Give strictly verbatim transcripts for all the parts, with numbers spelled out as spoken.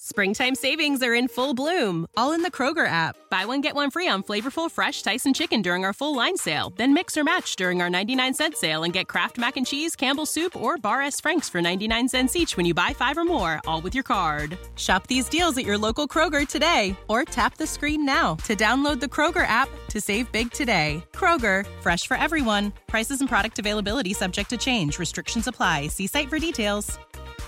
Springtime savings are in full bloom, all in the Kroger app. Buy one, get one free on flavorful, fresh Tyson chicken during our full line sale. Then mix or match during our ninety-nine cent sale and get Kraft Mac and Cheese, Campbell's Soup, or Bar S. Frank's for ninety-nine cents each when you buy five or more, all with your card. Shop these deals at your local Kroger today, or tap the screen now to download the Kroger app to save big today. Kroger, fresh for everyone. Prices and product availability subject to change. Restrictions apply. See site for details.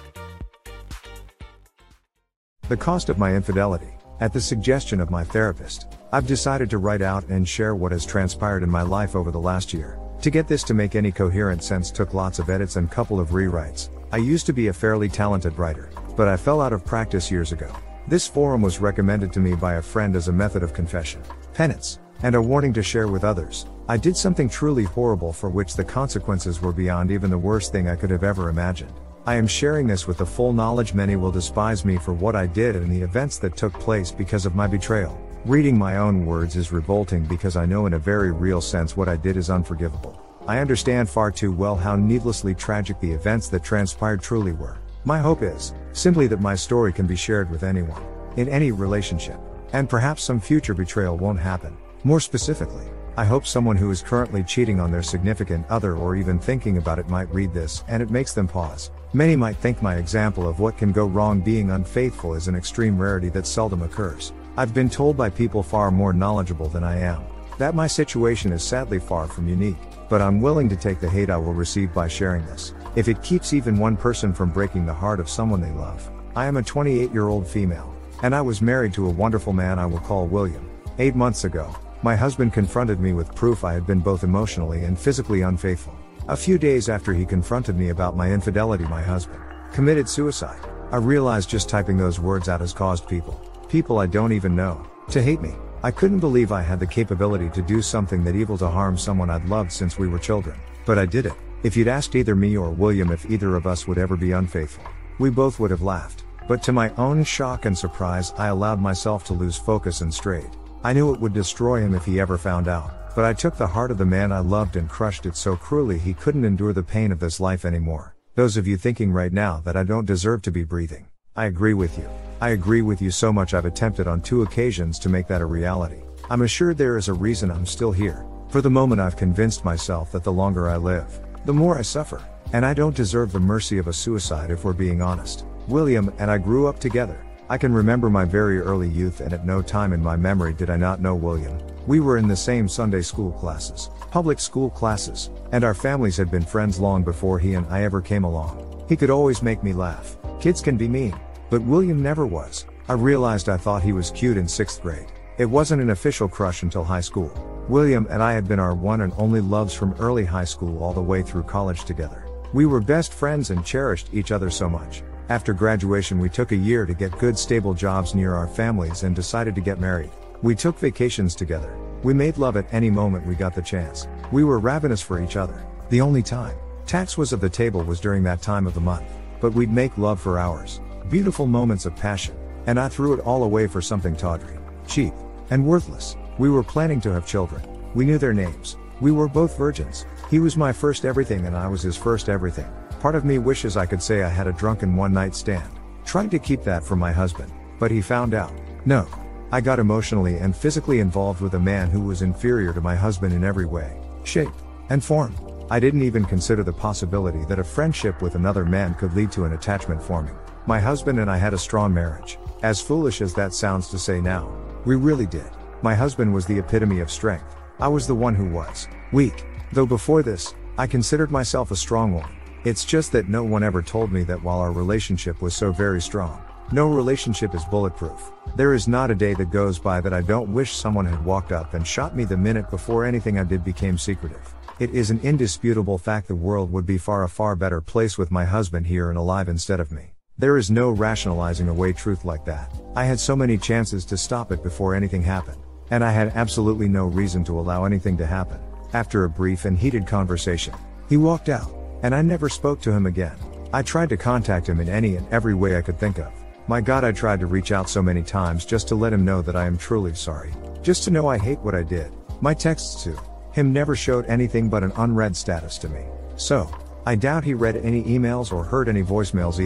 The cost of my infidelity. At the suggestion of my therapist, I've decided to write out and share what has transpired in my life over the last year. To get this to make any coherent sense took lots of edits and couple of rewrites. I used to be a fairly talented writer, but I fell out of practice years ago. This forum was recommended to me by a friend as a method of confession, penance, and a warning to share with others. I did something truly horrible for which the consequences were beyond even the worst thing I could have ever imagined. I am sharing this with the full knowledge many will despise me for what I did and the events that took place because of my betrayal. Reading my own words is revolting because I know in a very real sense what I did is unforgivable. I understand far too well how needlessly tragic the events that transpired truly were. My hope is, simply that my story can be shared with anyone, in any relationship, and perhaps some future betrayal won't happen. More specifically, I hope someone who is currently cheating on their significant other or even thinking about it might read this and it makes them pause. Many might think my example of what can go wrong being unfaithful is an extreme rarity that seldom occurs. I've been told by people far more knowledgeable than I am that my situation is sadly far from unique, but I'm willing to take the hate I will receive by sharing this, if it keeps even one person from breaking the heart of someone they love. I am a twenty-eight-year-old female, and I was married to a wonderful man I will call William. Eight months ago, my husband confronted me with proof I had been both emotionally and physically unfaithful. A few days after he confronted me about my infidelity, my husband committed suicide. I realized just typing those words out has caused people, people I don't even know, to hate me. I couldn't believe I had the capability to do something that evil to harm someone I'd loved since we were children. But I did it. If you'd asked either me or William if either of us would ever be unfaithful, we both would have laughed. But to my own shock and surprise, I allowed myself to lose focus and strayed. I knew it would destroy him if he ever found out. But I took the heart of the man I loved and crushed it so cruelly he couldn't endure the pain of this life anymore. Those of you thinking right now that I don't deserve to be breathing, I agree with you. I agree with you so much I've attempted on two occasions to make that a reality. I'm assured there is a reason I'm still here. For the moment I've convinced myself that the longer I live, the more I suffer. And I don't deserve the mercy of a suicide if we're being honest. William and I grew up together. I can remember my very early youth and at no time in my memory did I not know William. We were in the same Sunday school classes, public school classes, and our families had been friends long before he and I ever came along. He could always make me laugh. Kids can be mean, but William never was. I realized I thought he was cute in sixth grade. It wasn't an official crush until high school. William and I had been our one and only loves from early high school all the way through college together. We were best friends and cherished each other so much. After graduation we took a year to get good stable jobs near our families and decided to get married. We took vacations together. We made love at any moment we got the chance. We were ravenous for each other. The only time tax was at the table was during that time of the month. But we'd make love for hours. Beautiful moments of passion. And I threw it all away for something tawdry, cheap, and worthless. We were planning to have children. We knew their names. We were both virgins. He was my first everything and I was his first everything. Part of me wishes I could say I had a drunken one-night stand. Tried to keep that from my husband, but he found out. No. I got emotionally and physically involved with a man who was inferior to my husband in every way, shape, and form. I didn't even consider the possibility that a friendship with another man could lead to an attachment forming. My husband and I had a strong marriage. As foolish as that sounds to say now, we really did. My husband was the epitome of strength. I was the one who was weak. Though before this, I considered myself a strong one. It's just that no one ever told me that while our relationship was so very strong, no relationship is bulletproof. There is not a day that goes by that I don't wish someone had walked up and shot me the minute before anything I did became secretive. It is an indisputable fact the world would be far a far better place with my husband here and alive instead of me. There is no rationalizing away truth like that. I had so many chances to stop it before anything happened. And I had absolutely no reason to allow anything to happen. After a brief and heated conversation, he walked out, and I never spoke to him again. I tried to contact him in any and every way I could think of. My God, I tried to reach out so many times just to let him know that I am truly sorry. Just to know I hate what I did. My texts to him never showed anything but an unread status to me. So, I doubt he read any emails or heard any voicemails either.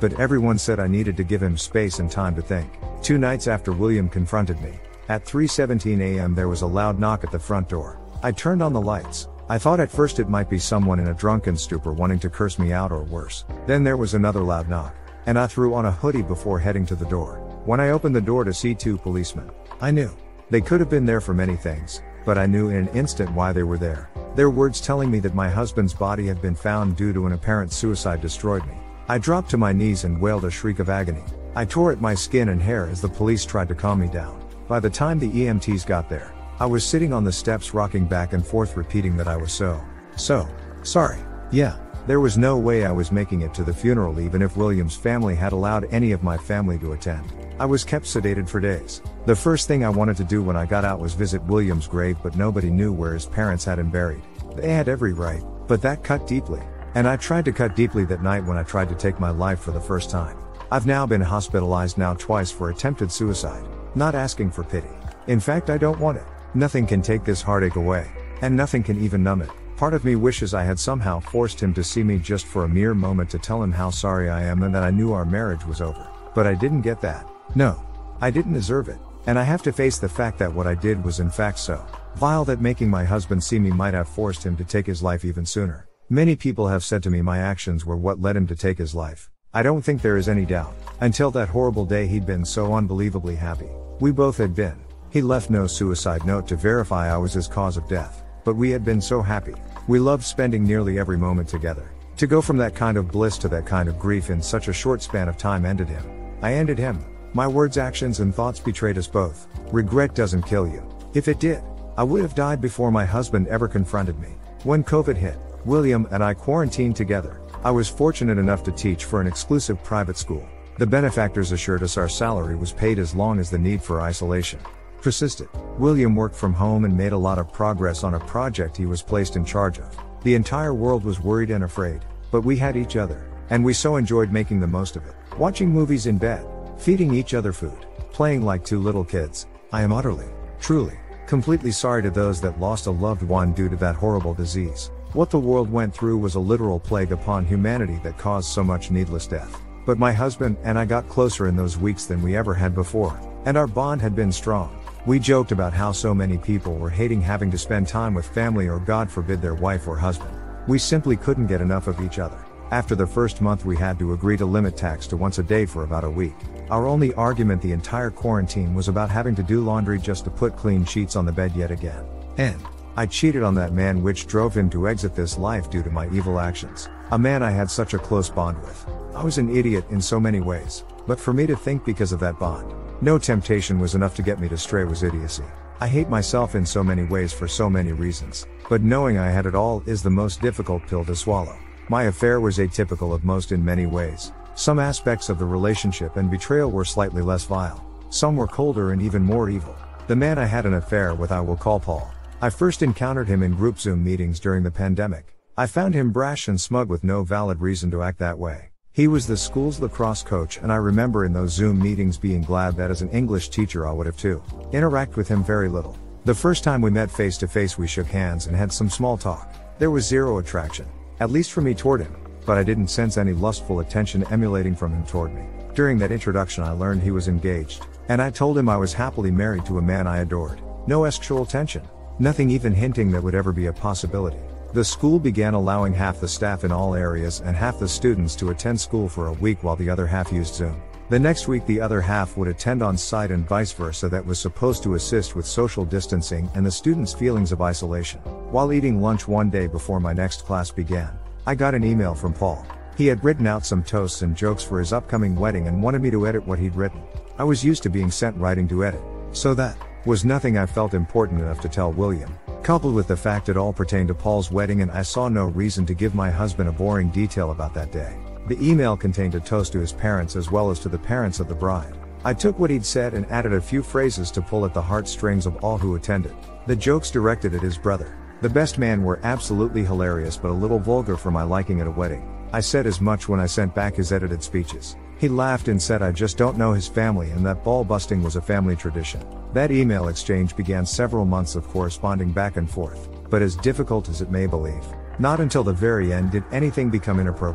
but everyone said I needed to give him space and time to think. Two nights after William confronted me, at three seventeen a m there was a loud knock at the front door. I turned on the lights. I thought at first it might be someone in a drunken stupor wanting to curse me out or worse. Then there was another loud knock, and I threw on a hoodie before heading to the door. When I opened the door to see two policemen, I knew. They could have been there for many things, but I knew in an instant why they were there. Their words telling me that my husband's body had been found due to an apparent suicide destroyed me. I dropped to my knees and wailed a shriek of agony. I tore at my skin and hair as the police tried to calm me down. By the time the E M Ts got there, I was sitting on the steps rocking back and forth repeating that I was so, so, sorry. Yeah, there was no way I was making it to the funeral even if William's family had allowed any of my family to attend. I was kept sedated for days. The first thing I wanted to do when I got out was visit William's grave, but nobody knew where his parents had him buried. They had every right, but that cut deeply. And I tried to cut deeply that night when I tried to take my life for the first time. I've now been hospitalized now twice for attempted suicide. Not asking for pity. In fact, I don't want it. Nothing can take this heartache away, and nothing can even numb it. Part of me wishes I had somehow forced him to see me just for a mere moment to tell him how sorry I am and that I knew our marriage was over. But I didn't get that. No. I didn't deserve it. And I have to face the fact that what I did was in fact so vile that making my husband see me might have forced him to take his life even sooner. Many people have said to me my actions were what led him to take his life. I don't think there is any doubt. Until that horrible day he'd been so unbelievably happy. We both had been. He left no suicide note to verify I was his cause of death. But we had been so happy. We loved spending nearly every moment together. To go from that kind of bliss to that kind of grief in such a short span of time ended him. I ended him. My words, actions, and thoughts betrayed us both. Regret doesn't kill you. If it did, I would have died before my husband ever confronted me. When COVID hit, William and I quarantined together. I was fortunate enough to teach for an exclusive private school. The benefactors assured us our salary was paid as long as the need for isolation persisted. William worked from home and made a lot of progress on a project he was placed in charge of. The entire world was worried and afraid, but we had each other, and we so enjoyed making the most of it. Watching movies in bed, feeding each other food, playing like two little kids. I am utterly, truly, completely sorry to those that lost a loved one due to that horrible disease. What the world went through was a literal plague upon humanity that caused so much needless death. But my husband and I got closer in those weeks than we ever had before, and our bond had been strong. We joked about how so many people were hating having to spend time with family or God forbid their wife or husband. We simply couldn't get enough of each other. After the first month we had to agree to limit tax to once a day for about a week. Our only argument the entire quarantine was about having to do laundry just to put clean sheets on the bed yet again. And I cheated on that man, which drove him to exit this life due to my evil actions. A man I had such a close bond with. I was an idiot in so many ways, but for me to think because of that bond, no temptation was enough to get me to stray was idiocy. I hate myself in so many ways for so many reasons, but knowing I had it all is the most difficult pill to swallow. My affair was atypical of most in many ways. Some aspects of the relationship and betrayal were slightly less vile. Some were colder and even more evil. The man I had an affair with I will call Paul. I first encountered him in group Zoom meetings during the pandemic. I found him brash and smug with no valid reason to act that way. He was the school's lacrosse coach, and I remember in those Zoom meetings being glad that as an English teacher I would have too. Interact with him very little. The first time we met face to face we shook hands and had some small talk. There was zero attraction, at least for me toward him, but I didn't sense any lustful attention emulating from him toward me. During that introduction I learned he was engaged, and I told him I was happily married to a man I adored. No sexual tension. Nothing even hinting that would ever be a possibility. The school began allowing half the staff in all areas and half the students to attend school for a week while the other half used Zoom. The next week the other half would attend on site and vice versa. That was supposed to assist with social distancing and the students' feelings of isolation. While eating lunch one day before my next class began, I got an email from Paul. He had written out some toasts and jokes for his upcoming wedding and wanted me to edit what he'd written. I was used to being sent writing to edit, so that was nothing I felt important enough to tell William. Coupled with the fact it all pertained to Paul's wedding and I saw no reason to give my husband a boring detail about that day. The email contained a toast to his parents as well as to the parents of the bride. I took what he'd said and added a few phrases to pull at the heartstrings of all who attended. The jokes directed at his brother, the best man, were absolutely hilarious but a little vulgar for my liking at a wedding. I said as much when I sent back his edited speeches. He laughed and said I just don't know his family and that ball busting was a family tradition. That email exchange began several months of corresponding back and forth, but as difficult as it may believe, not until the very end did anything become inappropriate.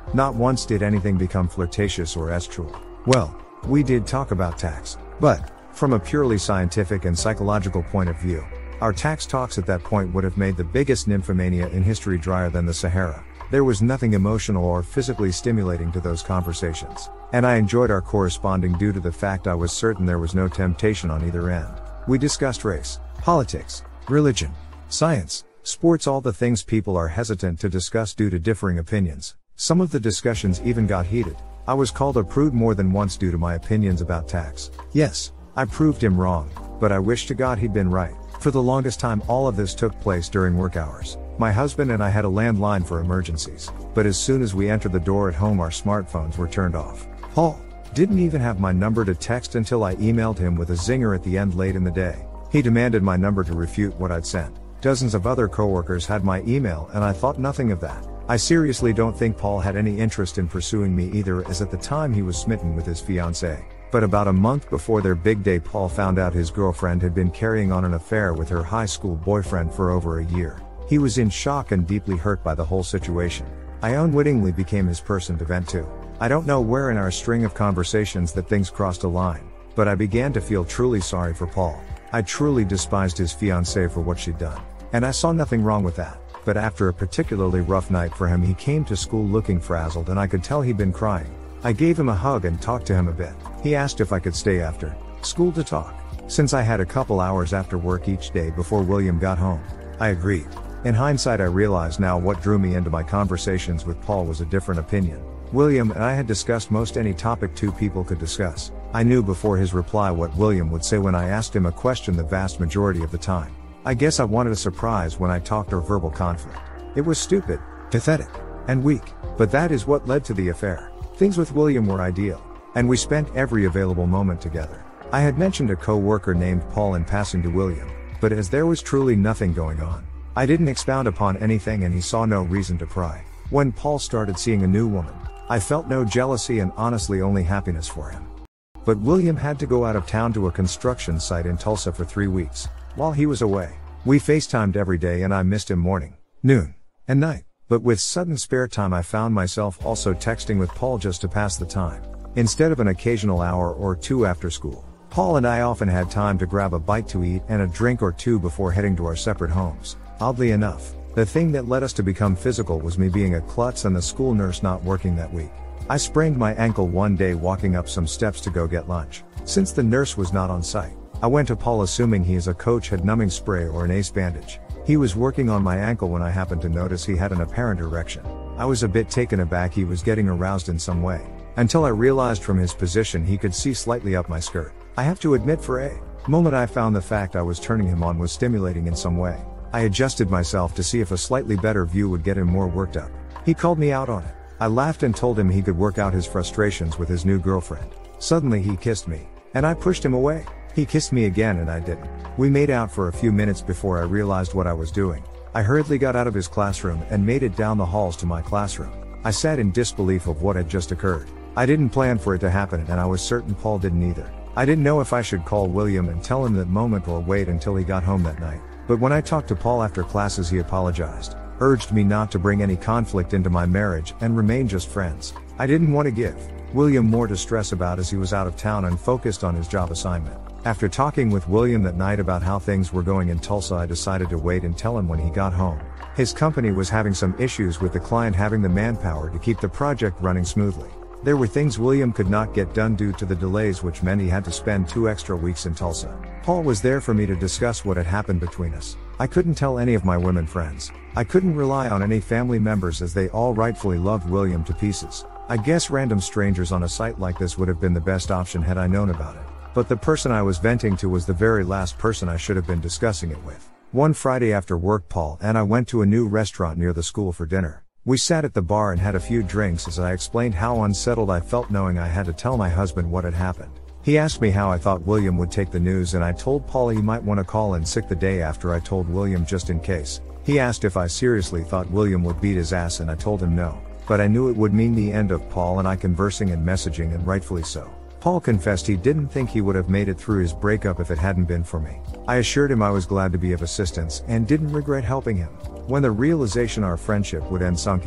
Not once did anything become flirtatious or estual. Well, we did talk about tax, but from a purely scientific and psychological point of view, our tax talks at that point would have made the biggest nymphomania in history drier than the Sahara. There was nothing emotional or physically stimulating to those conversations, and I enjoyed our corresponding due to the fact I was certain there was no temptation on either end. We discussed race, politics, religion, science, sports, all the things people are hesitant to discuss due to differing opinions. Some of the discussions even got heated. I was called a prude more than once due to my opinions about tax. Yes, I proved him wrong, but I wish to God he'd been right. For the longest time all of this took place during work hours. My husband and I had a landline for emergencies, but as soon as we entered the door at home our smartphones were turned off. Paul didn't even have my number to text until I emailed him with a zinger at the end late in the day. He demanded my number to refute what I'd sent. Dozens of other coworkers had my email and I thought nothing of that. I seriously don't think Paul had any interest in pursuing me either, as at the time he was smitten with his fiancée. But about a month before their big day Paul found out his girlfriend had been carrying on an affair with her high school boyfriend for over a year. He was in shock and deeply hurt by the whole situation. I unwittingly became his person to vent to. I don't know where in our string of conversations that things crossed a line, but I began to feel truly sorry for Paul. I truly despised his fiancée for what she'd done, and I saw nothing wrong with that. But after a particularly rough night for him he came to school looking frazzled and I could tell he'd been crying. I gave him a hug and talked to him a bit. He asked if I could stay after school to talk, since I had a couple hours after work each day before William got home. I agreed. In hindsight I realize now what drew me into my conversations with Paul was a different opinion. William and I had discussed most any topic two people could discuss. I knew before his reply what William would say when I asked him a question the vast majority of the time. I guess I wanted a surprise when I talked or verbal conflict. It was stupid, pathetic, and weak, but that is what led to the affair. Things with William were ideal, and we spent every available moment together. I had mentioned a co-worker named Paul in passing to William, but as there was truly nothing going on, I didn't expound upon anything and he saw no reason to pry. When Paul started seeing a new woman, I felt no jealousy and honestly only happiness for him. But William had to go out of town to a construction site in Tulsa for three weeks. While he was away, we FaceTimed every day and I missed him morning, noon, and night. But with sudden spare time I found myself also texting with Paul just to pass the time. Instead of an occasional hour or two after school, Paul and I often had time to grab a bite to eat and a drink or two before heading to our separate homes. Oddly enough, the thing that led us to become physical was me being a klutz and the school nurse not working that week. I sprained my ankle one day walking up some steps to go get lunch. Since the nurse was not on site, I went to Paul assuming he as a coach had numbing spray or an ace bandage. He was working on my ankle when I happened to notice he had an apparent erection. I was a bit taken aback he was getting aroused in some way, until I realized from his position he could see slightly up my skirt. I have to admit for a moment I found the fact I was turning him on was stimulating in some way. I adjusted myself to see if a slightly better view would get him more worked up. He called me out on it. I laughed and told him he could work out his frustrations with his new girlfriend. Suddenly he kissed me, and I pushed him away. He kissed me again and I didn't. We made out for a few minutes before I realized what I was doing. I hurriedly got out of his classroom and made it down the halls to my classroom. I sat in disbelief of what had just occurred. I didn't plan for it to happen and I was certain Paul didn't either. I didn't know if I should call William and tell him that moment or wait until he got home that night. But when I talked to Paul after classes he apologized, urged me not to bring any conflict into my marriage and remain just friends. I didn't want to give William more to stress about as he was out of town and focused on his job assignment. After talking with William that night about how things were going in Tulsa I decided to wait and tell him when he got home. His company was having some issues with the client having the manpower to keep the project running smoothly. There were things William could not get done due to the delays which meant he had to spend two extra weeks in Tulsa. Paul was there for me to discuss what had happened between us. I couldn't tell any of my women friends. I couldn't rely on any family members as they all rightfully loved William to pieces. I guess random strangers on a site like this would have been the best option had I known about it. But the person I was venting to was the very last person I should have been discussing it with. One Friday after work Paul and I went to a new restaurant near the school for dinner. We sat at the bar and had a few drinks as I explained how unsettled I felt knowing I had to tell my husband what had happened. He asked me how I thought William would take the news and I told Paul he might want to call in sick the day after I told William just in case. He asked if I seriously thought William would beat his ass and I told him no. But I knew it would mean the end of Paul and I conversing and messaging, and rightfully so. Paul confessed he didn't think he would have made it through his breakup if it hadn't been for me. I assured him I was glad to be of assistance and didn't regret helping him. When the realization our friendship would end sunk in,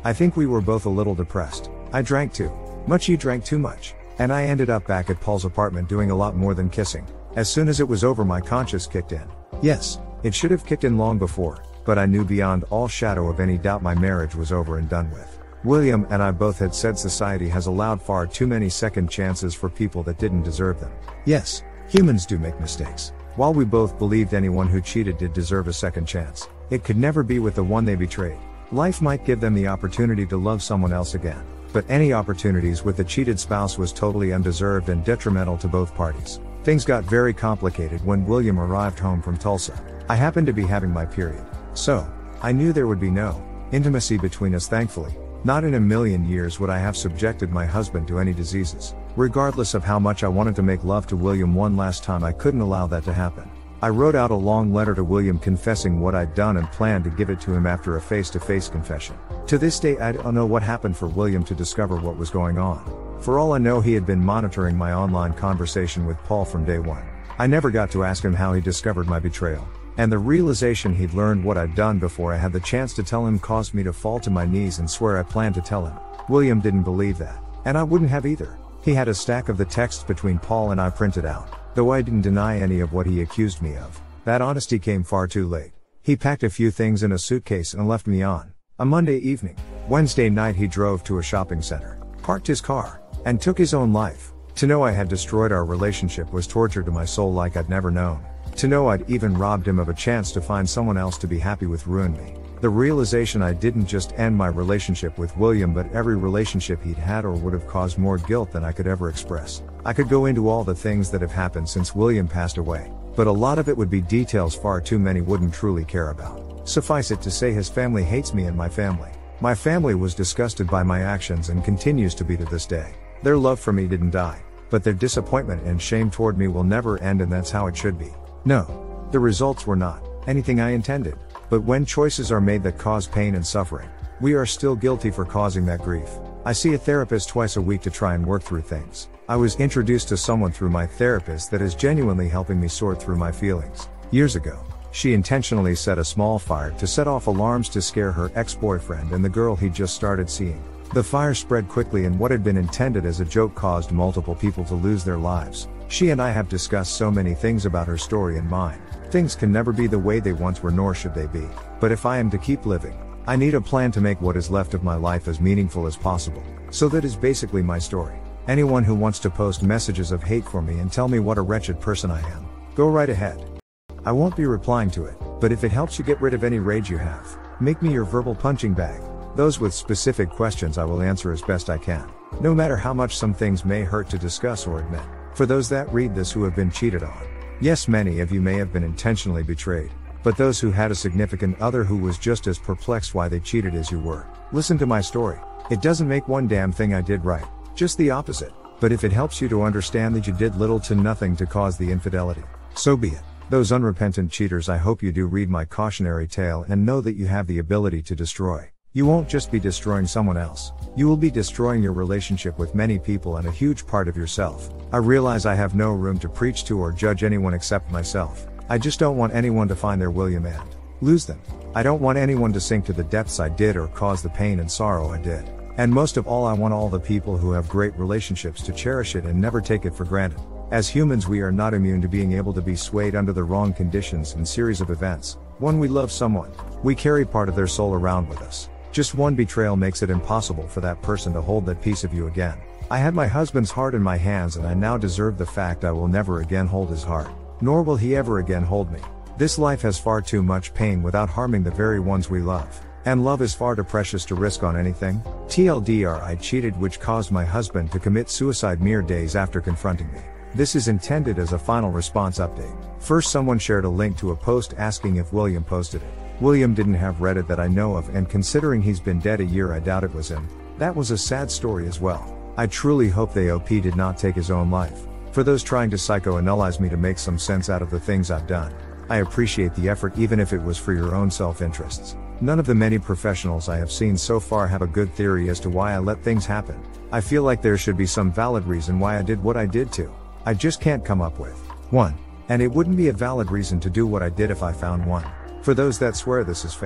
I think we were both a little depressed. I drank too much, he drank too much. And I ended up back at Paul's apartment doing a lot more than kissing. As soon as it was over, my conscience kicked in. Yes, it should have kicked in long before, but I knew beyond all shadow of any doubt my marriage was over and done with. William and I both had said society has allowed far too many second chances for people that didn't deserve them. Yes, humans do make mistakes. While we both believed anyone who cheated did deserve a second chance, it could never be with the one they betrayed. Life might give them the opportunity to love someone else again, but any opportunities with the cheated spouse was totally undeserved and detrimental to both parties. Things got very complicated when William arrived home from Tulsa. I happened to be having my period, so I knew there would be no intimacy between us, thankfully. Not in a million years would I have subjected my husband to any diseases. Regardless of how much I wanted to make love to William one last time, I couldn't allow that to happen. I wrote out a long letter to William confessing what I'd done and planned to give it to him after a face-to-face confession. To this day I don't know what happened for William to discover what was going on. For all I know, he had been monitoring my online conversation with Paul from day one. I never got to ask him how he discovered my betrayal. And the realization he'd learned what I'd done before I had the chance to tell him caused me to fall to my knees and swear I planned to tell him. William didn't believe that, and I wouldn't have either. He had a stack of the texts between Paul and I printed out, though I didn't deny any of what he accused me of. That honesty came far too late. He packed a few things in a suitcase and left me on a Monday evening. Wednesday night he drove to a shopping center, parked his car, and took his own life. To know I had destroyed our relationship was torture to my soul like I'd never known. To know I'd even robbed him of a chance to find someone else to be happy with ruined me. The realization I didn't just end my relationship with William but every relationship he'd had or would have caused more guilt than I could ever express. I could go into all the things that have happened since William passed away, but a lot of it would be details far too many wouldn't truly care about. Suffice it to say, his family hates me and my family. My family was disgusted by my actions and continues to be to this day. Their love for me didn't die, but their disappointment and shame toward me will never end, and that's how it should be. No, the results were not anything I intended, but when choices are made that cause pain and suffering, we are still guilty for causing that grief. I see a therapist twice a week to try and work through things. I was introduced to someone through my therapist that is genuinely helping me sort through my feelings. Years ago, she intentionally set a small fire to set off alarms to scare her ex-boyfriend and the girl he'd just started seeing. The fire spread quickly, and what had been intended as a joke caused multiple people to lose their lives. She and I have discussed so many things about her story and mine. Things can never be the way they once were, nor should they be. But if I am to keep living, I need a plan to make what is left of my life as meaningful as possible. So that is basically my story. Anyone who wants to post messages of hate for me and tell me what a wretched person I am, go right ahead. I won't be replying to it, but if it helps you get rid of any rage you have, make me your verbal punching bag. Those with specific questions I will answer as best I can, no matter how much some things may hurt to discuss or admit. For those that read this who have been cheated on, yes, many of you may have been intentionally betrayed, but those who had a significant other who was just as perplexed why they cheated as you were, listen to my story. It doesn't make one damn thing I did right, just the opposite. But if it helps you to understand that you did little to nothing to cause the infidelity, so be it. Those unrepentant cheaters, I hope you do read my cautionary tale and know that you have the ability to destroy. You won't just be destroying someone else, you will be destroying your relationship with many people and a huge part of yourself. I realize I have no room to preach to or judge anyone except myself. I just don't want anyone to find their William and lose them. I don't want anyone to sink to the depths I did or cause the pain and sorrow I did. And most of all, I want all the people who have great relationships to cherish it and never take it for granted. As humans, we are not immune to being able to be swayed under the wrong conditions and series of events. When we love someone, we carry part of their soul around with us. Just one betrayal makes it impossible for that person to hold that piece of you again. I had my husband's heart in my hands, and I now deserve the fact I will never again hold his heart. Nor will he ever again hold me. This life has far too much pain without harming the very ones we love. And love is far too precious to risk on anything. T L D R, I cheated, which caused my husband to commit suicide mere days after confronting me. This is intended as a final response update. First, someone shared a link to a post asking if William posted it. William didn't have Reddit that I know of, and considering he's been dead a year, I doubt it was him. That was a sad story as well. I truly hope the O P did not take his own life. For those trying to psychoanalyze me to make some sense out of the things I've done, I appreciate the effort, even if it was for your own self-interests. None of the many professionals I have seen so far have a good theory as to why I let things happen. I feel like there should be some valid reason why I did what I did too. I just can't come up with one. And it wouldn't be a valid reason to do what I did if I found one. For those that swear this is fake,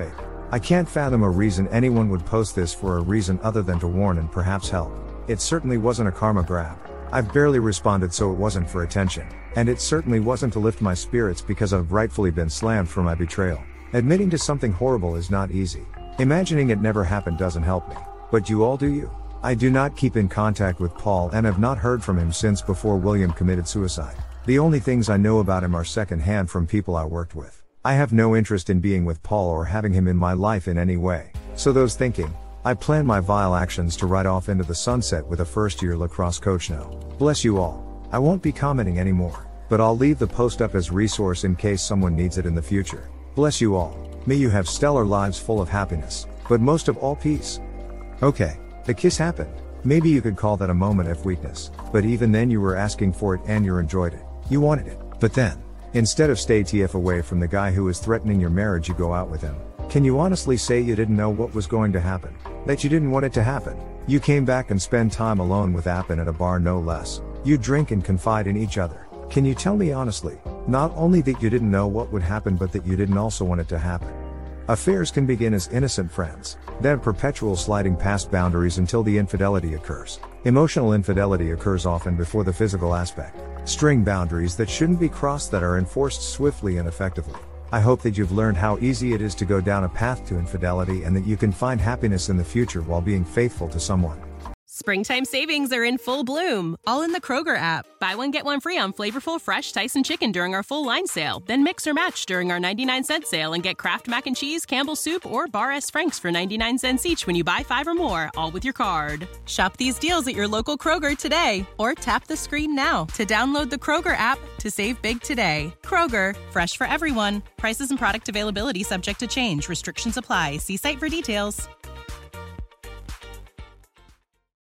I can't fathom a reason anyone would post this for a reason other than to warn and perhaps help. It certainly wasn't a karma grab. I've barely responded, so it wasn't for attention. And it certainly wasn't to lift my spirits because I've rightfully been slammed for my betrayal. Admitting to something horrible is not easy. Imagining it never happened doesn't help me. But you all do you. I do not keep in contact with Paul and have not heard from him since before William committed suicide. The only things I know about him are secondhand from people I worked with. I have no interest in being with Paul or having him in my life in any way. So those thinking, I plan my vile actions to ride off into the sunset with a first-year lacrosse coach now. Bless you all. I won't be commenting anymore, but I'll leave the post up as resource in case someone needs it in the future. Bless you all. May you have stellar lives full of happiness, but most of all peace. Okay, the kiss happened. Maybe you could call that a moment of weakness, but even then you were asking for it and you enjoyed it. You wanted it. But then, instead of stay T F away from the guy who is threatening your marriage, you go out with him. Can you honestly say you didn't know what was going to happen? That you didn't want it to happen? You came back and spend time alone with Appin at a bar, no less. You drink and confide in each other. Can you tell me honestly, not only that you didn't know what would happen but that you didn't also want it to happen? Affairs can begin as innocent friends, then perpetual sliding past boundaries until the infidelity occurs. Emotional infidelity occurs often before the physical aspect. String boundaries that shouldn't be crossed that are enforced swiftly and effectively. I hope that you've learned how easy it is to go down a path to infidelity and that you can find happiness in the future while being faithful to someone. Springtime savings are in full bloom, all in the Kroger app. Buy one, get one free on flavorful fresh Tyson chicken during our full line sale. Then mix or match during our ninety-nine cent sale and get Kraft Mac and Cheese, Campbell's Soup, or Bar S. Frank's for ninety-nine cents each when you buy five or more, all with your card. Shop these deals at your local Kroger today, or tap the screen now to download the Kroger app to save big today. Kroger, fresh for everyone. Prices and product availability subject to change. Restrictions apply. See site for details.